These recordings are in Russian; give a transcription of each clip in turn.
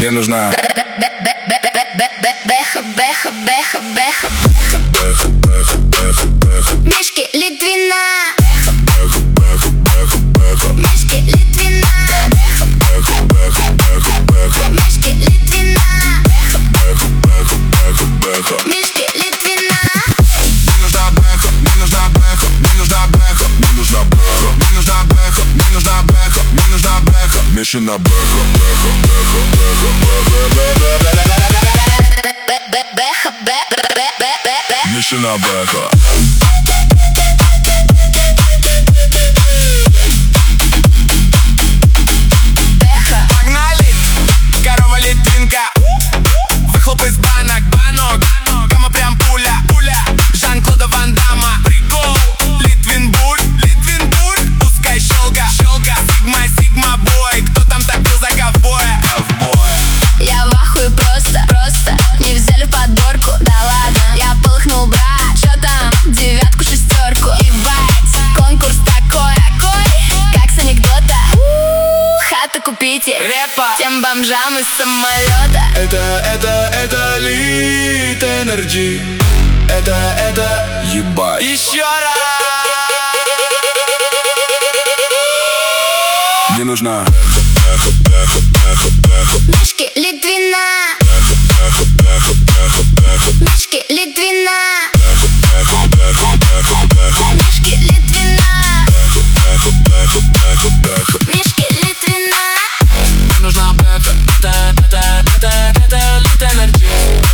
Мне нужна Мишки Литвина. Мишки Литвина. Мишки Литвина. Мишки Литвина. Мне нужна бэха, мне нужна бэха, мне нужна бэха, мне нужна бэха, мне нужна бэха, мне нужна бэха, мне нужна бэха, Мишина бэха, бэха, бэха, бэха, Мишина бэха. Погнали, корова Литвинка. Выхлоп из банок, Кама прям пуля. Жан-Клода Ван Дамма. Прикол, Литвинбург. Узкая щелка. Сигма бой. Кто там топил за ковбоя? Я в ахуе просто не взяли в подборку. Да ладно, я полыхнул, брат. Чё там? 9, 6. Ебать, конкурс такой, как с анекдота. Хаты купите тем бомжам из самолета. Это Лит Энерджи. Это ебать. Еще раз. Мне нужна Мишки Литвина. Мишки Литвина. Мишки Литвина. Мишки Литвина. Мне нужна бэха. Это Лит Энерджи.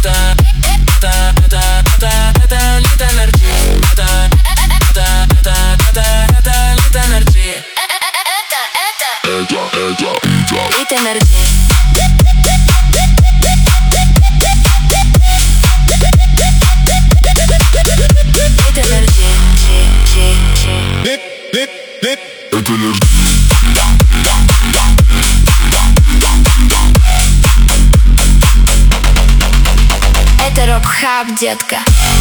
Это Лит Энерджи. Это Лит Энерджи. Лит Энерджи. Это Это рок-хаб, детка.